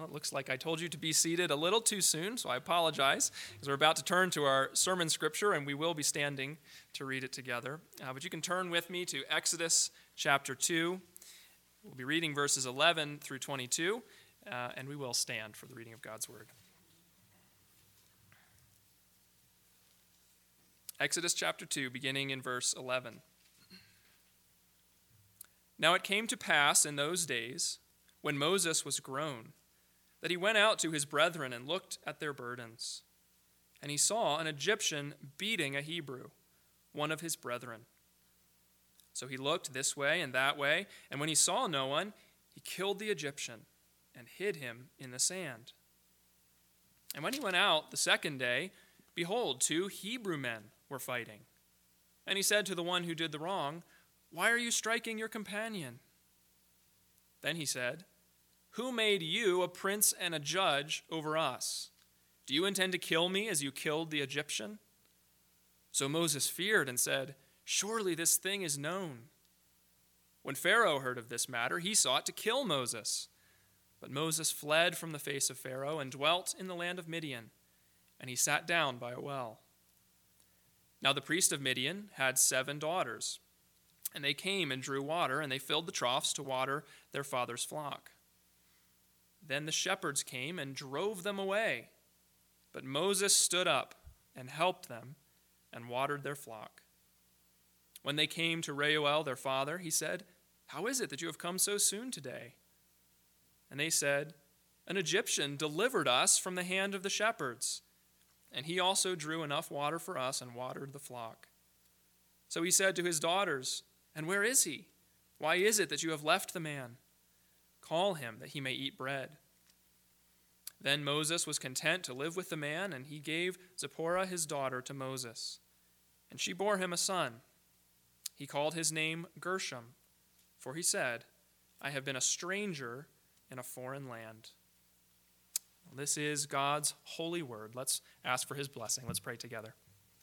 Well, it looks like I told you to be seated a little too soon, so I apologize, because we're about to turn to our sermon scripture, and we will be standing to read it together. But you can turn with me to Exodus chapter 2. We'll be reading verses 11 through 22, and we will stand for the reading of God's word. Exodus chapter 2, beginning in verse 11. Now it came to pass in those days, when Moses was grown, that he went out to his brethren and looked at their burdens. And he saw an Egyptian beating a Hebrew, one of his brethren. So he looked this way and that way, and when he saw no one, he killed the Egyptian and hid him in the sand. And when he went out the second day, behold, 2 Hebrew men were fighting. And he said to the one who did the wrong, "Why are you striking your companion?" Then he said, "Who made you a prince and a judge over us? Do you intend to kill me as you killed the Egyptian?" So Moses feared and said, "Surely this thing is known." When Pharaoh heard of this matter, he sought to kill Moses. But Moses fled from the face of Pharaoh and dwelt in the land of Midian, and he sat down by a well. Now the priest of Midian had 7 daughters, and they came and drew water, and they filled the troughs to water their father's flock. Then the shepherds came and drove them away. But Moses stood up and helped them and watered their flock. When they came to Reuel their father, he said, "How is it that you have come so soon today?" And they said, "An Egyptian delivered us from the hand of the shepherds, and he also drew enough water for us and watered the flock." So he said to his daughters, "And where is he? Why is it that you have left the man? Call him that he may eat bread." Then Moses was content to live with the man, and he gave Zipporah his daughter to Moses. And she bore him a son. He called his name Gershom, for he said, "I have been a stranger in a foreign land." This is God's holy word. Let's ask for his blessing. Let's pray together.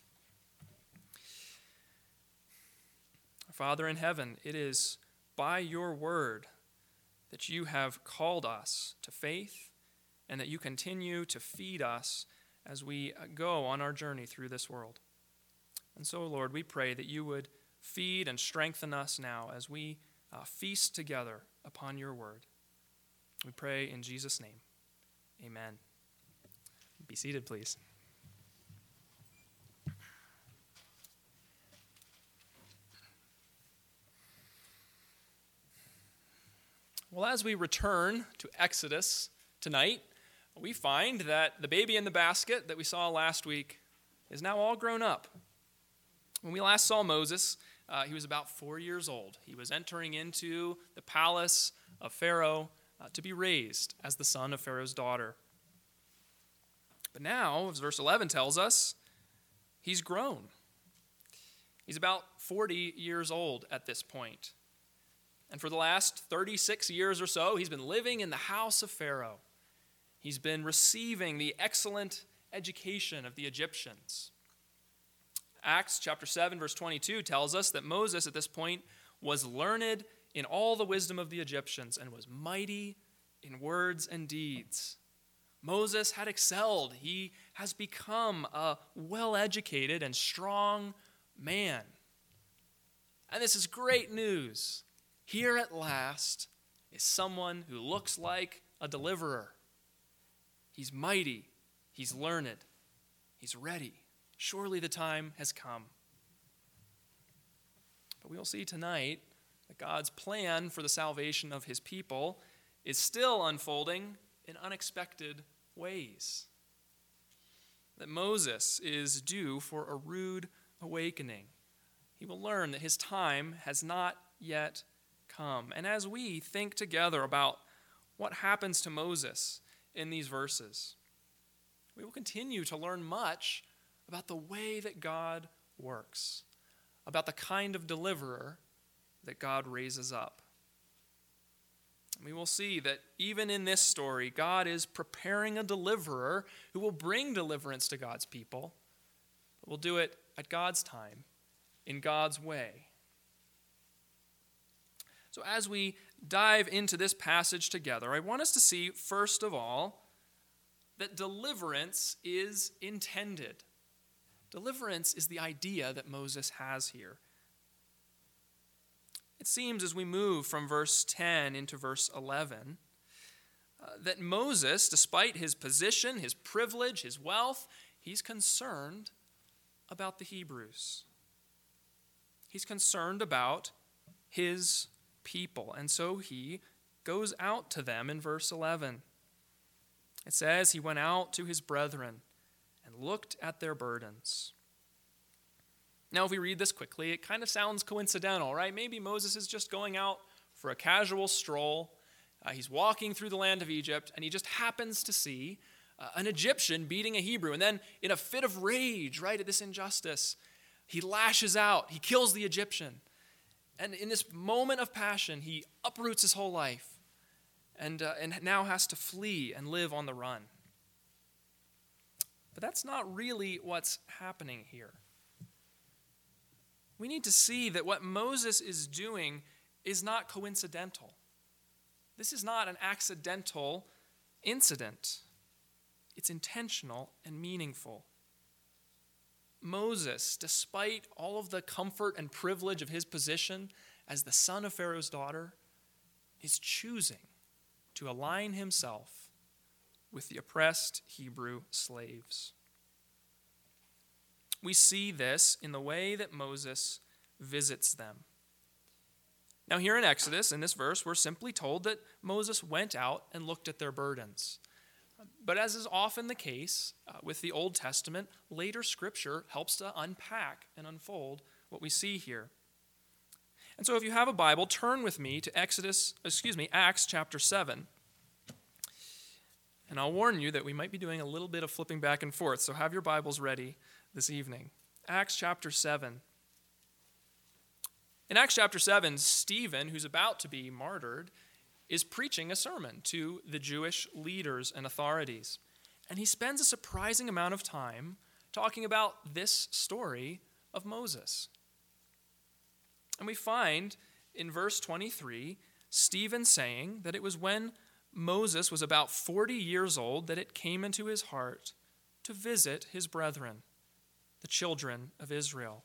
Father in heaven, it is by your word that you have called us to faith and that you continue to feed us as we go on our journey through this world. And so, Lord, we pray that you would feed and strengthen us now as we feast together upon your word. We pray in Jesus' name. Amen. Be seated, please. Well, as we return to Exodus tonight, we find that the baby in the basket that we saw last week is now all grown up. When we last saw Moses, he was about 4 years old. He was entering into the palace of Pharaoh to be raised as the son of Pharaoh's daughter. But now, as verse 11 tells us, he's grown. He's about 40 years old at this point. And for the last 36 years or so, he's been living in the house of Pharaoh. He's been receiving the excellent education of the Egyptians. Acts chapter 7, verse 22 tells us that Moses at this point was learned in all the wisdom of the Egyptians and was mighty in words and deeds. Moses had excelled. He has become a well-educated and strong man. And this is great news. Here at last is someone who looks like a deliverer. He's mighty. He's learned. He's ready. Surely the time has come. But we will see tonight that God's plan for the salvation of his people is still unfolding in unexpected ways. That Moses is due for a rude awakening. He will learn that his time has not yet come. And as we think together about what happens to Moses in these verses, we will continue to learn much about the way that God works, about the kind of deliverer that God raises up. We will see that even in this story, God is preparing a deliverer who will bring deliverance to God's people, but will do it at God's time, in God's way. So as we dive into this passage together, I want us to see, first of all, that deliverance is intended. Deliverance is the idea that Moses has here. It seems as we move from verse 10 into verse 11 that Moses, despite his position, his privilege, his wealth, he's concerned about the Hebrews. He's concerned about his people, and so he goes out to them in verse 11. It says, he went out to his brethren and looked at their burdens. Now, if we read this quickly, it kind of sounds coincidental, right? Maybe Moses is just going out for a casual stroll. He's walking through the land of Egypt, and he just happens to see an Egyptian beating a Hebrew. And then in a fit of rage, right, at this injustice, he lashes out. He kills the Egyptian. And in this moment of passion, he uproots his whole life and now has to flee and live on the run. But that's not really what's happening here. We need to see that what Moses is doing is not coincidental. This is not an accidental incident. It's intentional and meaningful. Moses, despite all of the comfort and privilege of his position as the son of Pharaoh's daughter, is choosing to align himself with the oppressed Hebrew slaves. We see this in the way that Moses visits them. Now, here in Exodus, in this verse, we're simply told that Moses went out and looked at their burdens. But as is often the case with the Old Testament, later Scripture helps to unpack and unfold what we see here. And so if you have a Bible, turn with me to Acts chapter 7. And I'll warn you that we might be doing a little bit of flipping back and forth, so have your Bibles ready this evening. Acts chapter 7. In Acts chapter 7, Stephen, who's about to be martyred, is preaching a sermon to the Jewish leaders and authorities. And he spends a surprising amount of time talking about this story of Moses. And we find in verse 23, Stephen saying that it was when Moses was about 40 years old that it came into his heart to visit his brethren, the children of Israel.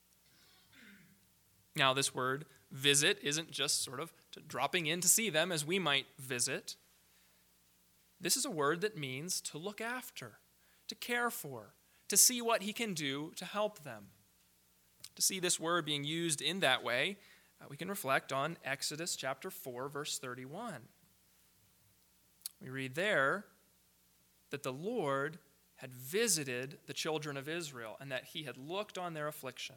Now, this word visit isn't just sort of dropping in to see them as we might visit. This is a word that means to look after, to care for, to see what he can do to help them. To see this word being used in that way, we can reflect on Exodus chapter 4, verse 31. We read there that the Lord had visited the children of Israel and that he had looked on their affliction.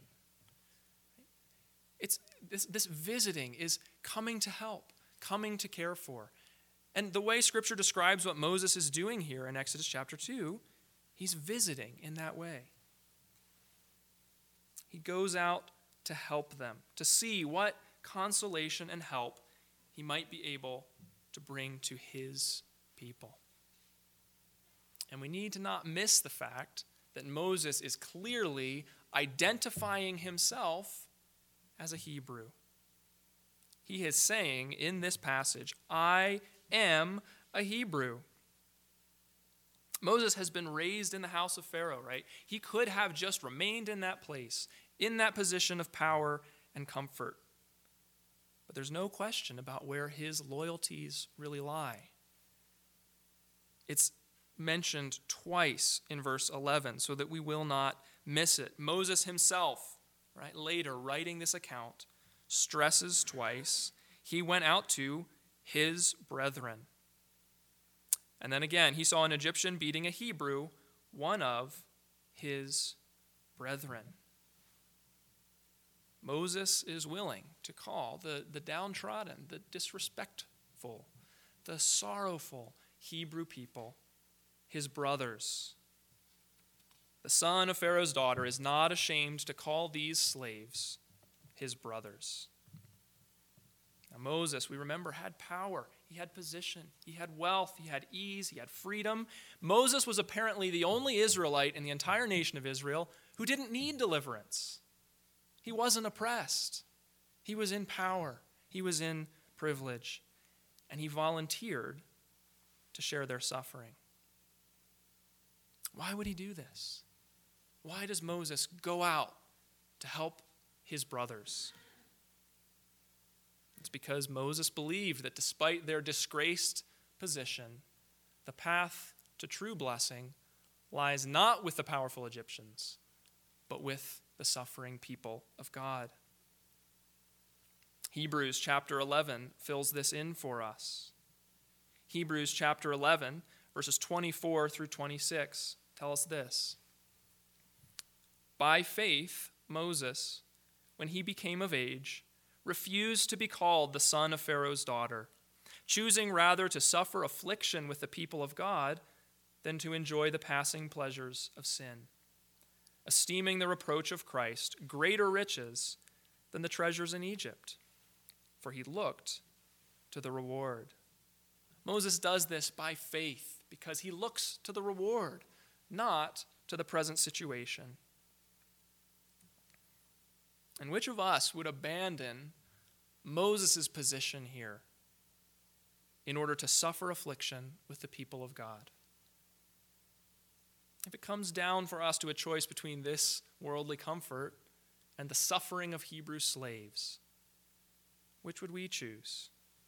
This visiting is coming to help, coming to care for. And the way Scripture describes what Moses is doing here in Exodus chapter 2, he's visiting in that way. He goes out to help them, to see what consolation and help he might be able to bring to his people. And we need to not miss the fact that Moses is clearly identifying himself as a Hebrew. He is saying in this passage, I am a Hebrew. Moses has been raised in the house of Pharaoh, right? He could have just remained in that place, in that position of power and comfort. But there's no question about where his loyalties really lie. It's mentioned twice in verse 11 so that we will not miss it. Moses himself, right, later writing this account, stresses twice, he went out to his brethren. And then again, he saw an Egyptian beating a Hebrew, one of his brethren. Moses is willing to call the downtrodden, the disrespectful, the sorrowful Hebrew people his brothers. The son of Pharaoh's daughter is not ashamed to call these slaves his brothers. Now Moses, we remember, had power. He had position. He had wealth. He had ease. He had freedom. Moses was apparently the only Israelite in the entire nation of Israel who didn't need deliverance. He wasn't oppressed. He was in power. He was in privilege, and he volunteered to share their suffering. Why would he do this? Why does Moses go out to help his brothers? It's because Moses believed that despite their disgraced position, the path to true blessing lies not with the powerful Egyptians, but with the suffering people of God. Hebrews chapter 11 fills this in for us. Hebrews chapter 11, verses 24 through 26 tell us this. By faith, Moses, when he became of age, refused to be called the son of Pharaoh's daughter, choosing rather to suffer affliction with the people of God than to enjoy the passing pleasures of sin, esteeming the reproach of Christ greater riches than the treasures in Egypt, for he looked to the reward. Moses does this by faith because he looks to the reward, not to the present situation. And which of us would abandon Moses' position here in order to suffer affliction with the people of God? If it comes down for us to a choice between this worldly comfort and the suffering of Hebrew slaves, which would we choose?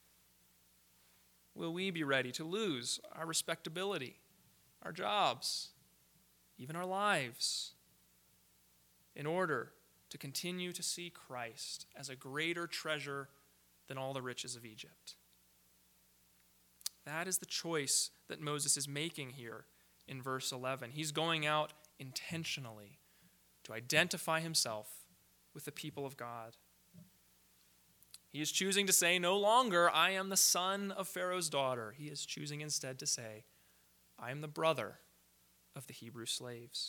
Will we be ready to lose our respectability, our jobs, even our lives, in order to continue to see Christ as a greater treasure than all the riches of Egypt? That is the choice that Moses is making here in verse 11. He's going out intentionally to identify himself with the people of God. He is choosing to say no longer, I am the son of Pharaoh's daughter. He is choosing instead to say, I am the brother of the Hebrew slaves.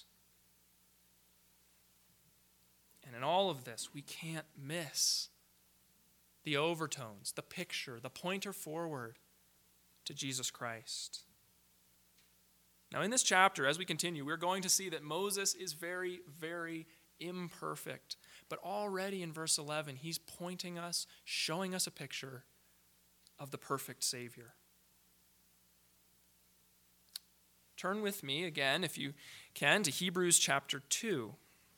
And in all of this, we can't miss the overtones, the picture, the pointer forward to Jesus Christ. Now, in this chapter, as we continue, we're going to see that Moses is very, very imperfect. But already in verse 11, he's pointing us, showing us a picture of the perfect Savior. Turn with me again, if you can, to Hebrews chapter 2.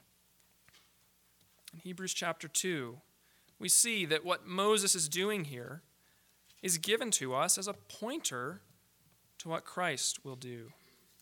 In Hebrews chapter 2, we see that what Moses is doing here is given to us as a pointer to what Christ will do.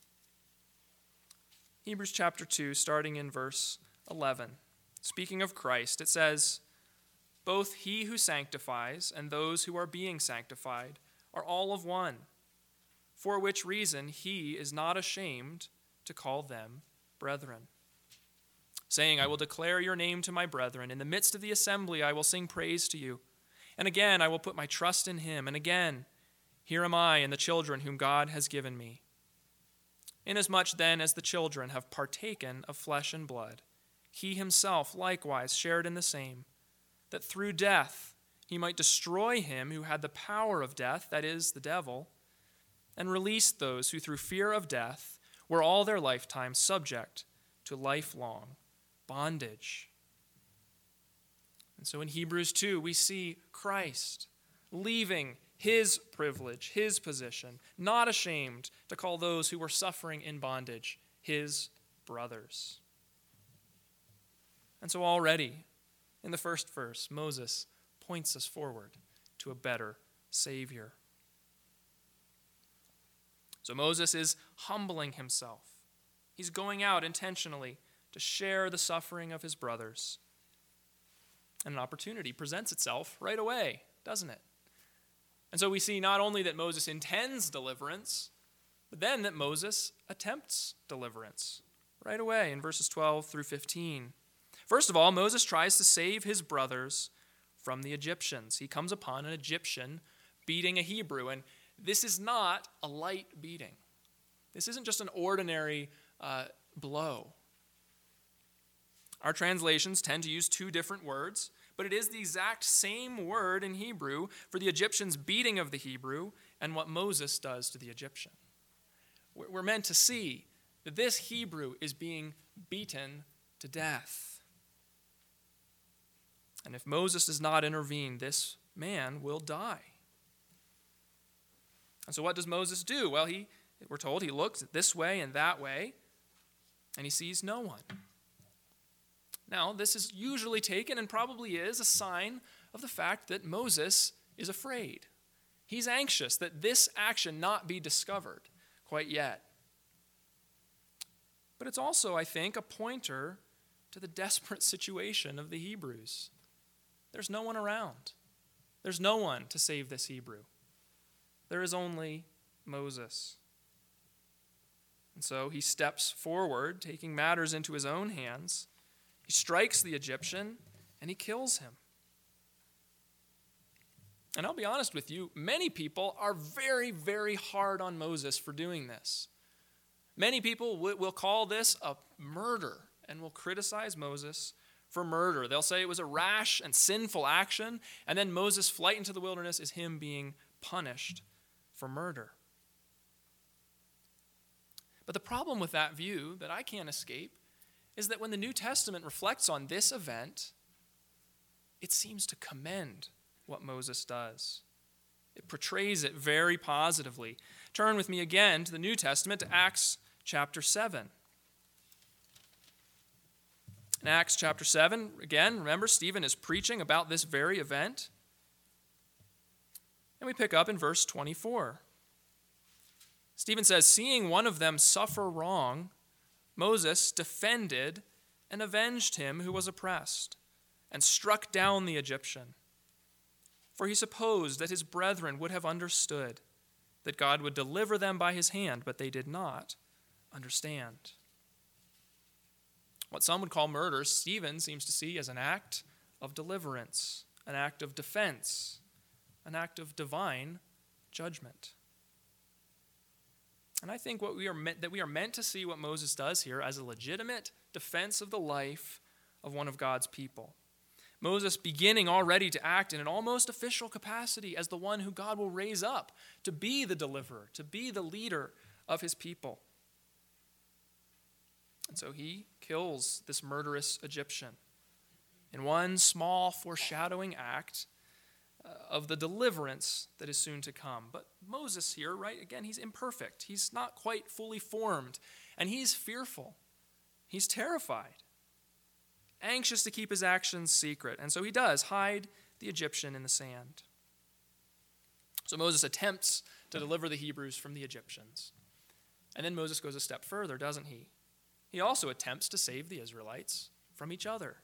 Hebrews chapter 2, starting in verse 11. Speaking of Christ, it says, both he who sanctifies and those who are being sanctified are all of one, for which reason he is not ashamed to call them brethren, saying, I will declare your name to my brethren. In the midst of the assembly I will sing praise to you. And again I will put my trust in him. And again, here am I and the children whom God has given me. Inasmuch then as the children have partaken of flesh and blood, he himself likewise shared in the same, that through death he might destroy him who had the power of death, that is, the devil, and release those who through fear of death were all their lifetime subject to lifelong bondage. And so in Hebrews 2, we see Christ leaving his privilege, his position, not ashamed to call those who were suffering in bondage his brothers. And so already, in the first verse, Moses points us forward to a better Savior. So Moses is humbling himself. He's going out intentionally to share the suffering of his brothers. And an opportunity presents itself right away, doesn't it? And so we see not only that Moses intends deliverance, but then that Moses attempts deliverance right away in verses 12 through 15. First of all, Moses tries to save his brothers from the Egyptians. He comes upon an Egyptian beating a Hebrew, and this is not a light beating. This isn't just an ordinary blow. Our translations tend to use two different words, but it is the exact same word in Hebrew for the Egyptian's beating of the Hebrew and what Moses does to the Egyptian. We're meant to see that this Hebrew is being beaten to death. And if Moses does not intervene, this man will die. And so what does Moses do? Well, we're told he looks this way and that way, and he sees no one. Now, this is usually taken and probably is a sign of the fact that Moses is afraid. He's anxious that this action not be discovered quite yet. But it's also, I think, a pointer to the desperate situation of the Hebrews. There's no one around. There's no one to save this Hebrew. There is only Moses. And so he steps forward, taking matters into his own hands. He strikes the Egyptian, and he kills him. And I'll be honest with you, many people are very, very hard on Moses for doing this. Many people will call this a murder and will criticize Moses for murder. They'll say it was a rash and sinful action, and then Moses' flight into the wilderness is him being punished for murder. But the problem with that view that I can't escape is that when the New Testament reflects on this event, it seems to commend what Moses does. It portrays it very positively. Turn with me again to the New Testament, to Acts chapter 7. In Acts chapter 7, again, remember, Stephen is preaching about this very event. And we pick up in verse 24. Stephen says, "Seeing one of them suffer wrong, Moses defended and avenged him who was oppressed, and struck down the Egyptian. For he supposed that his brethren would have understood that God would deliver them by his hand, but they did not understand." What some would call murder, Stephen seems to see as an act of deliverance, an act of defense, an act of divine judgment. And I think we are meant to see what Moses does here as a legitimate defense of the life of one of God's people. Moses beginning already to act in an almost official capacity as the one who God will raise up to be the deliverer, to be the leader of his people. And so he kills this murderous Egyptian in one small foreshadowing act of the deliverance that is soon to come. But Moses here, right, again, he's imperfect. He's not quite fully formed, and he's fearful. He's terrified, anxious to keep his actions secret. And so he does hide the Egyptian in the sand. So Moses attempts to deliver the Hebrews from the Egyptians. And then Moses goes a step further, doesn't he? He also attempts to save the Israelites from each other.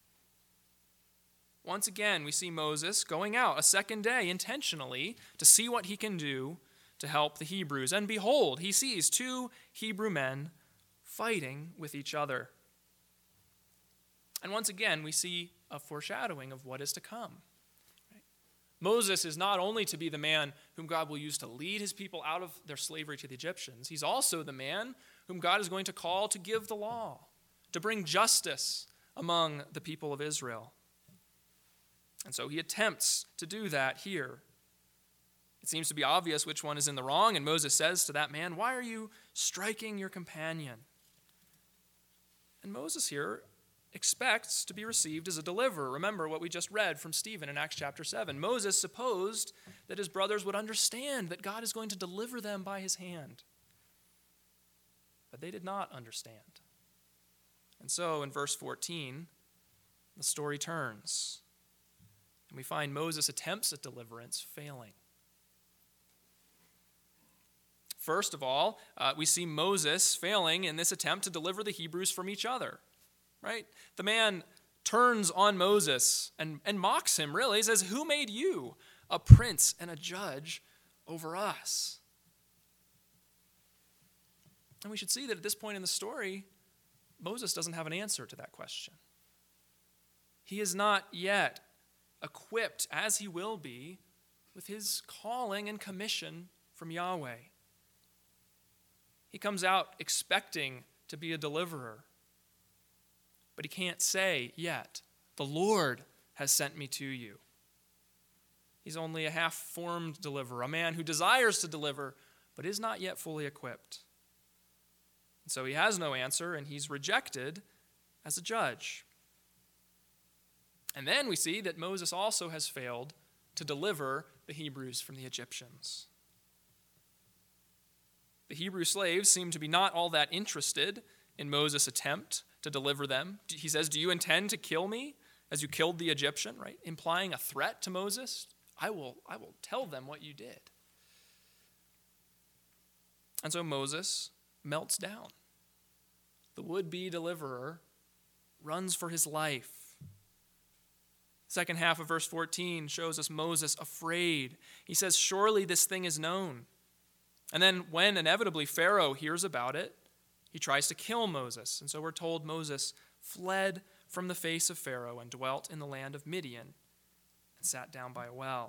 Once again, we see Moses going out a second day intentionally to see what he can do to help the Hebrews. And behold, he sees two Hebrew men fighting with each other. And once again, we see a foreshadowing of what is to come. Right? Moses is not only to be the man whom God will use to lead his people out of their slavery to the Egyptians, he's also the man whom God is going to call to give the law, to bring justice among the people of Israel. And so he attempts to do that here. It seems to be obvious which one is in the wrong, and Moses says to that man, "Why are you striking your companion?" And Moses here expects to be received as a deliverer. Remember what we just read from Stephen in Acts chapter 7. Moses supposed that his brothers would understand that God is going to deliver them by his hand. But they did not understand. And so in verse 14, the story turns. And we find Moses' attempts at deliverance failing. First of all, we see Moses failing in this attempt to deliver the Hebrews from each other. Right? The man turns on Moses and mocks him, really. He says, "Who made you a prince and a judge over us?" And we should see that at this point in the story, Moses doesn't have an answer to that question. He is not yet equipped, as he will be, with his calling and commission from Yahweh. He comes out expecting to be a deliverer, but he can't say yet, "The Lord has sent me to you." He's only a half-formed deliverer, a man who desires to deliver, but is not yet fully equipped. And so he has no answer, and he's rejected as a judge. And then we see that Moses also has failed to deliver the Hebrews from the Egyptians. The Hebrew slaves seem to be not all that interested in Moses' attempt to deliver them. He says, "Do you intend to kill me as you killed the Egyptian?" Right? Implying a threat to Moses. I will tell them what you did. And so Moses melts down. The would-be deliverer runs for his life. Second half of verse 14 shows us Moses afraid. He says, "Surely this thing is known." And then when inevitably Pharaoh hears about it, he tries to kill Moses. And so we're told Moses fled from the face of Pharaoh and dwelt in the land of Midian and sat down by a well.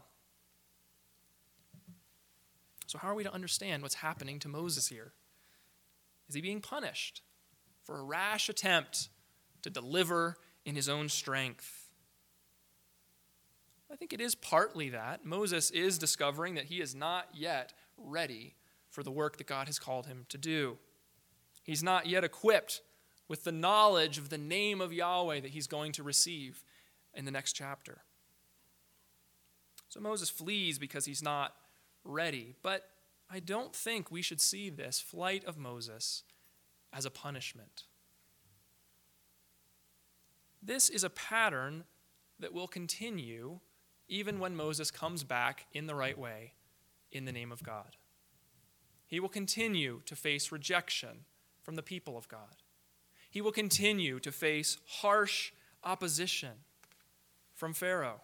So how are we to understand what's happening to Moses here? Is he being punished for a rash attempt to deliver in his own strength? I think it is partly that. Moses is discovering that he is not yet ready for the work that God has called him to do. He's not yet equipped with the knowledge of the name of Yahweh that he's going to receive in the next chapter. So Moses flees because he's not ready. But I don't think we should see this flight of Moses as a punishment. This is a pattern that will continue even when Moses comes back in the right way in the name of God. He will continue to face rejection from the people of God. He will continue to face harsh opposition from Pharaoh.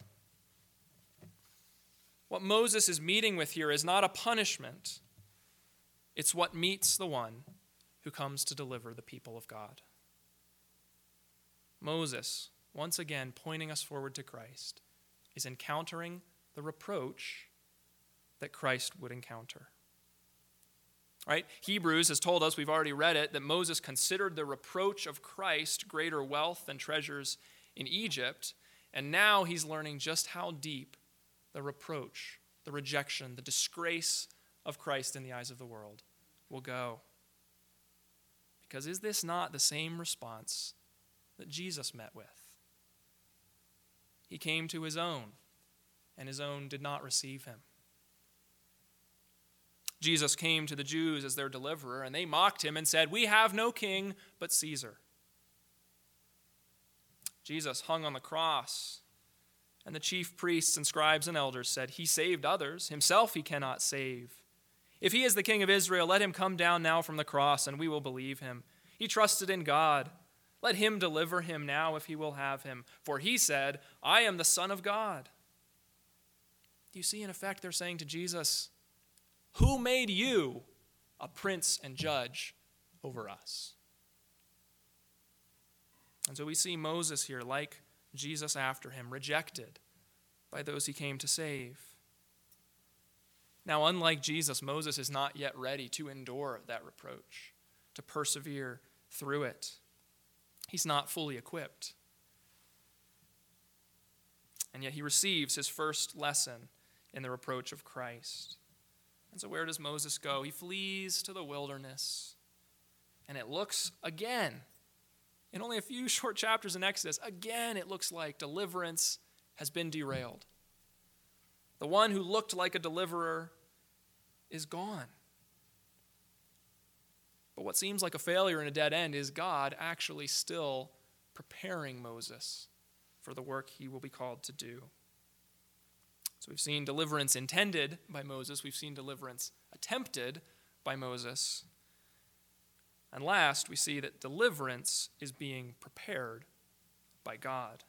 What Moses is meeting with here is not a punishment. It's what meets the one who comes to deliver the people of God. Moses, once again pointing us forward to Christ, is encountering the reproach that Christ would encounter. Right? Hebrews has told us, we've already read it, that Moses considered the reproach of Christ greater wealth than treasures in Egypt, and now he's learning just how deep the reproach, the rejection, the disgrace of Christ in the eyes of the world will go. Because is this not the same response that Jesus met with? He came to his own, and his own did not receive him. Jesus came to the Jews as their deliverer, and they mocked him and said, "We have no king but Caesar." Jesus hung on the cross, and the chief priests and scribes and elders said, "He saved others, himself he cannot save. If he is the King of Israel, let him come down now from the cross, and we will believe him. He trusted in God. Let him deliver him now if he will have him. For he said, 'I am the Son of God.'" Do you see, in effect, they're saying to Jesus, "Who made you a prince and judge over us?" And so we see Moses here, like Jesus after him, rejected by those he came to save. Now, unlike Jesus, Moses is not yet ready to endure that reproach, to persevere through it. He's not fully equipped. And yet he receives his first lesson in the reproach of Christ. And so where does Moses go? He flees to the wilderness. And it looks again, in only a few short chapters in Exodus, again it looks like deliverance has been derailed. The one who looked like a deliverer is gone. But what seems like a failure and a dead end is God actually still preparing Moses for the work he will be called to do. So we've seen deliverance intended by Moses. We've seen deliverance attempted by Moses. And last, we see that deliverance is being prepared by God.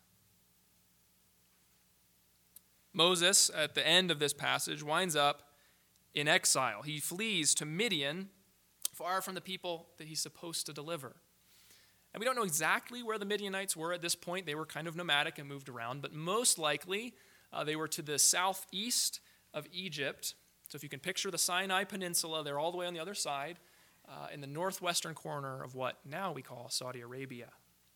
Moses, at the end of this passage, winds up in exile. He flees to Midian, far from the people that he's supposed to deliver. And we don't know exactly where the Midianites were at this point. They were kind of nomadic and moved around, but most likely they were to the southeast of Egypt. So if you can picture the Sinai Peninsula, they're all the way on the other side, in the northwestern corner of what now we call Saudi Arabia.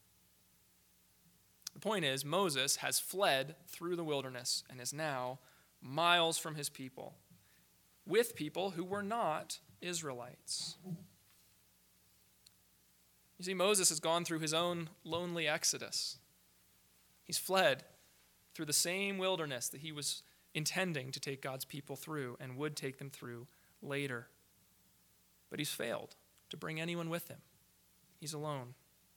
The point is, Moses has fled through the wilderness and is now miles from his people, with people who were not Israelites. You see, Moses has gone through his own lonely exodus. He's fled through the same wilderness that he was intending to take God's people through and would take them through later. But he's failed to bring anyone with him. He's alone.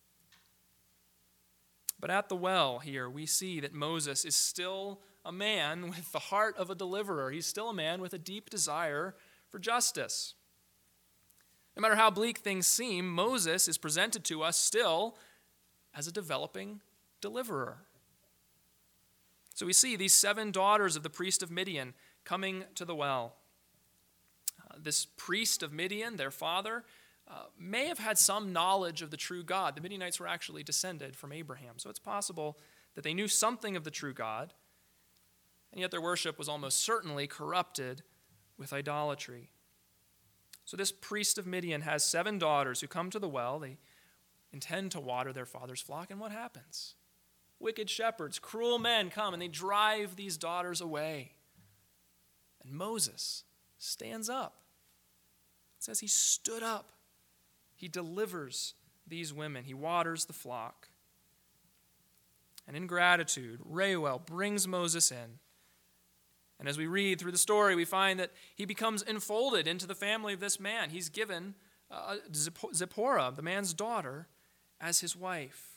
But at the well here, we see that Moses is still a man with the heart of a deliverer. He's still a man with a deep desire for justice. No matter how bleak things seem, Moses is presented to us still as a developing deliverer. So we see these 7 daughters of the priest of Midian coming to the well. This priest of Midian, their father, may have had some knowledge of the true God. The Midianites were actually descended from Abraham, so it's possible that they knew something of the true God, and yet their worship was almost certainly corrupted with idolatry. So this priest of Midian has 7 daughters who come to the well. They intend to water their father's flock, and what happens? Wicked shepherds, cruel men come, and they drive these daughters away. And Moses stands up. It says he stood up. He delivers these women. He waters the flock. And in gratitude, Reuel brings Moses in. And as we read through the story, we find that he becomes enfolded into the family of this man. He's given Zipporah, the man's daughter, as his wife.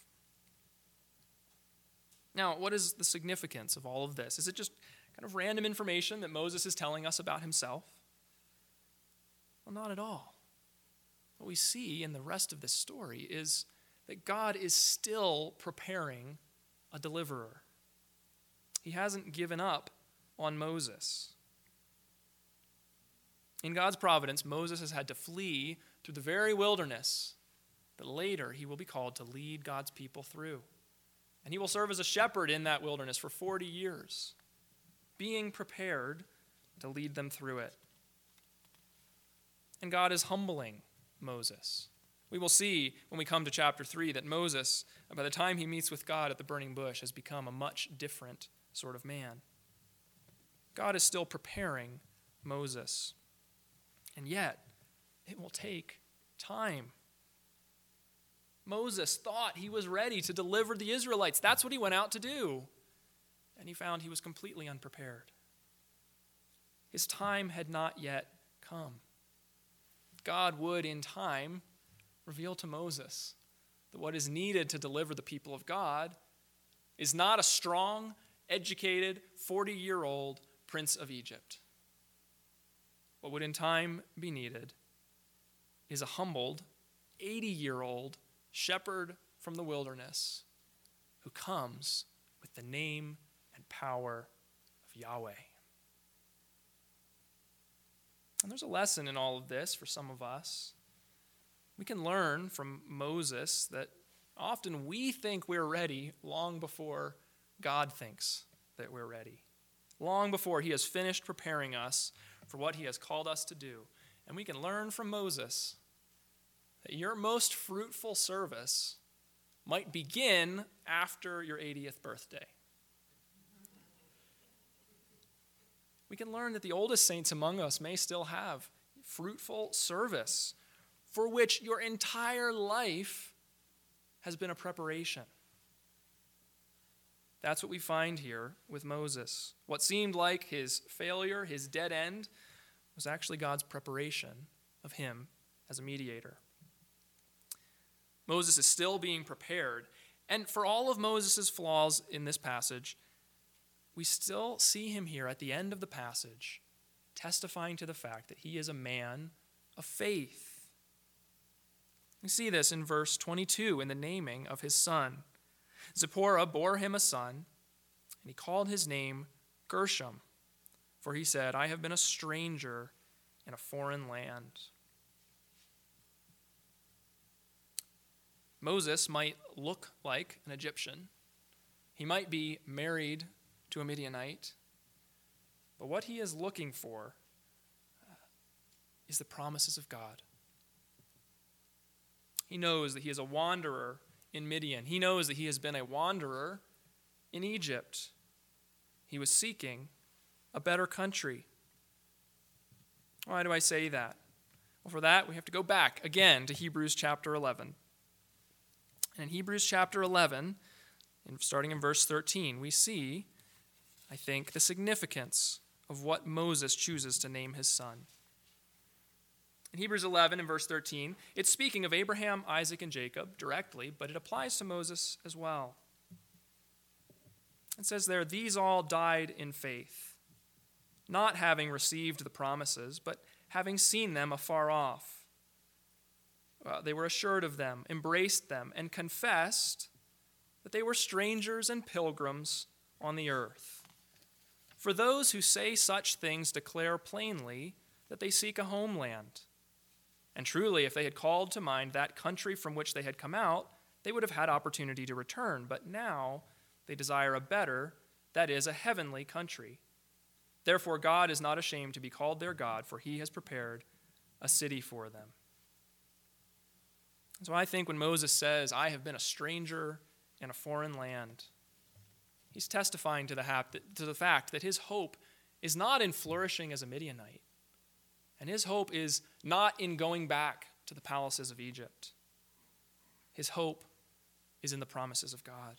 Now, what is the significance of all of this? Is it just kind of random information that Moses is telling us about himself? Well, not at all. What we see in the rest of this story is that God is still preparing a deliverer. He hasn't given up on Moses. In God's providence, Moses has had to flee through the very wilderness, but later he will be called to lead God's people through. And he will serve as a shepherd in that wilderness for 40 years, being prepared to lead them through it. And God is humbling Moses. We will see when we come to chapter 3 that Moses, by the time he meets with God at the burning bush, has become a much different sort of man. God is still preparing Moses. And yet, it will take time. Moses thought he was ready to deliver the Israelites. That's what he went out to do. And he found he was completely unprepared. His time had not yet come. God would, in time, reveal to Moses that what is needed to deliver the people of God is not a strong, educated, 40-year-old prince of Egypt. What would in time be needed is a humbled, 80-year-old shepherd from the wilderness who comes with the name and power of Yahweh. And there's a lesson in all of this for some of us. We can learn from Moses that often we think we're ready long before God thinks that we're ready, long before he has finished preparing us for what he has called us to do. And we can learn from Moses that your most fruitful service might begin after your 80th birthday. We can learn that the oldest saints among us may still have fruitful service for which your entire life has been a preparation. That's what we find here with Moses. What seemed like his failure, his dead end, was actually God's preparation of him as a mediator. Moses is still being prepared, and for all of Moses' flaws in this passage, we still see him here at the end of the passage testifying to the fact that he is a man of faith. We see this in verse 22 in the naming of his son. Zipporah bore him a son, and he called his name Gershom, for he said, I have been a stranger in a foreign land. Moses might look like an Egyptian. He might be married to a Midianite. But what he is looking for is the promises of God. He knows that he is a wanderer in Midian. He knows that he has been a wanderer in Egypt. He was seeking a better country. Why do I say that? Well, for that, we have to go back again to Hebrews chapter 11. And in Hebrews chapter 11, starting in verse 13, we see I think, the significance of what Moses chooses to name his son. In Hebrews 11 and verse 13, it's speaking of Abraham, Isaac, and Jacob directly, but it applies to Moses as well. It says there, these all died in faith, not having received the promises, but having seen them afar off. They were assured of them, embraced them, and confessed that they were strangers and pilgrims on the earth. For those who say such things declare plainly that they seek a homeland. And truly, if they had called to mind that country from which they had come out, they would have had opportunity to return. But now they desire a better, that is, a heavenly country. Therefore, God is not ashamed to be called their God, for he has prepared a city for them. So I think when Moses says, I have been a stranger in a foreign land, he's testifying to the fact that his hope is not in flourishing as a Midianite. And his hope is not in going back to the palaces of Egypt. His hope is in the promises of God.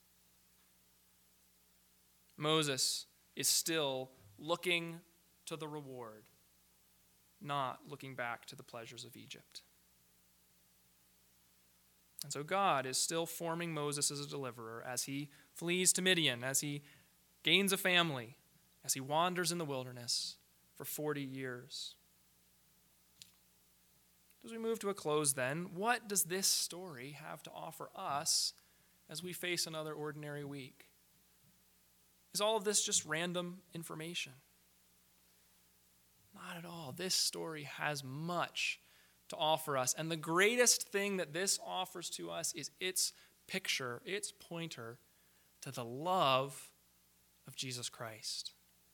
Moses is still looking to the reward, not looking back to the pleasures of Egypt. And so God is still forming Moses as a deliverer as he flees to Midian, as he gains a family, as he wanders in the wilderness for 40 years. As we move to a close then, what does this story have to offer us as we face another ordinary week? Is all of this just random information? Not at all. This story has much to offer us. And the greatest thing that this offers to us is its picture, its pointer to the love of Jesus Christ.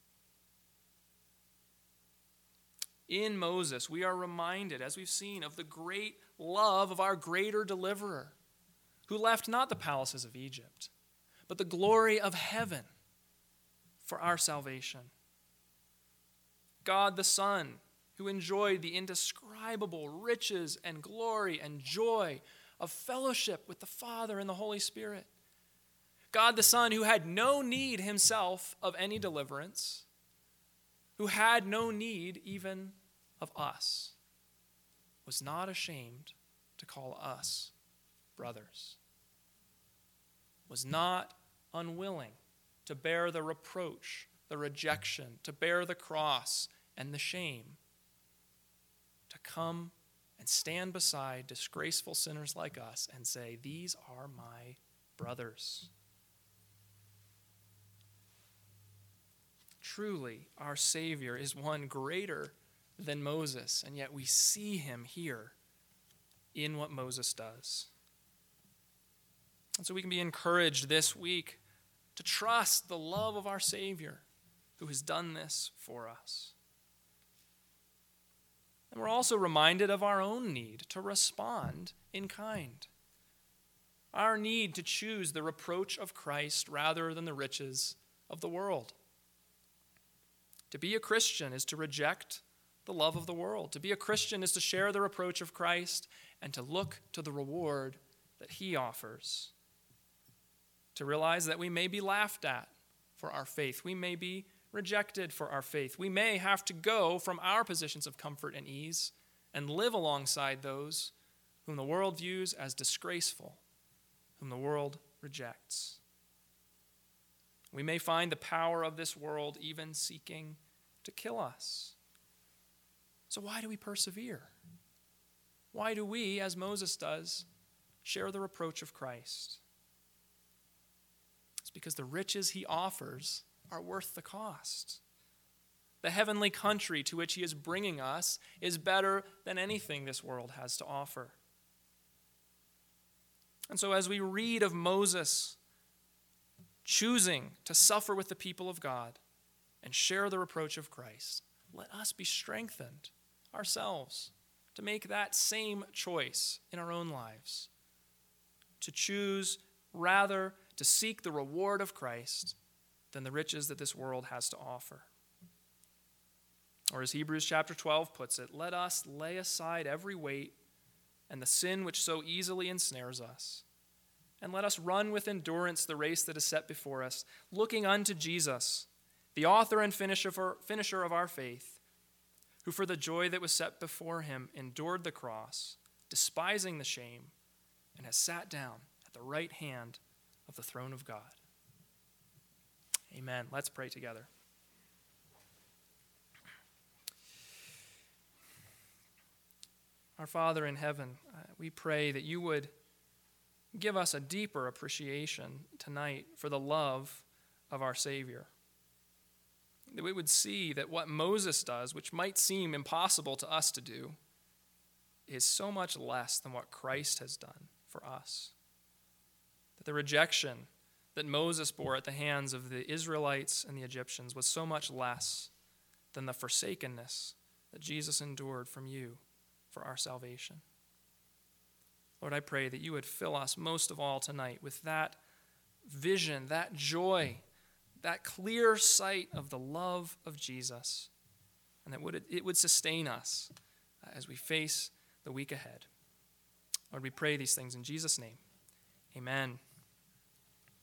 In Moses, we are reminded, as we've seen, of the great love of our greater deliverer, who left not the palaces of Egypt, but the glory of heaven for our salvation. God the Son, who enjoyed the indescribable riches and glory and joy of fellowship with the Father and the Holy Spirit. God the Son, who had no need himself of any deliverance, who had no need even of us, was not ashamed to call us brothers, was not unwilling to bear the reproach, the rejection, to bear the cross and the shame, to come and stand beside disgraceful sinners like us and say, these are my brothers. Truly, our Savior is one greater than Moses, and yet we see him here in what Moses does. And so we can be encouraged this week to trust the love of our Savior who has done this for us. And we're also reminded of our own need to respond in kind. Our need to choose the reproach of Christ rather than the riches of the world. To be a Christian is to reject the love of the world. To be a Christian is to share the reproach of Christ and to look to the reward that he offers. To realize that we may be laughed at for our faith. We may be rejected for our faith. We may have to go from our positions of comfort and ease and live alongside those whom the world views as disgraceful, whom the world rejects. We may find the power of this world even seeking to kill us. So why do we persevere? Why do we, as Moses does, share the reproach of Christ? It's because the riches he offers are worth the cost. The heavenly country to which he is bringing us is better than anything this world has to offer. And so as we read of Moses choosing to suffer with the people of God and share the reproach of Christ, let us be strengthened ourselves to make that same choice in our own lives, to choose rather to seek the reward of Christ than the riches that this world has to offer. Or as Hebrews chapter 12 puts it, let us lay aside every weight and the sin which so easily ensnares us, and let us run with endurance the race that is set before us, looking unto Jesus, the author and finisher of our faith, who for the joy that was set before him endured the cross, despising the shame, and has sat down at the right hand of the throne of God. Amen. Let's pray together. Our Father in heaven, we pray that you would give us a deeper appreciation tonight for the love of our Savior. That we would see that what Moses does, which might seem impossible to us to do, is so much less than what Christ has done for us. That the rejection that Moses bore at the hands of the Israelites and the Egyptians was so much less than the forsakenness that Jesus endured from you for our salvation. Lord, I pray that you would fill us most of all tonight with that vision, that joy, that clear sight of the love of Jesus, and that it would sustain us as we face the week ahead. Lord, we pray these things in Jesus' name. Amen.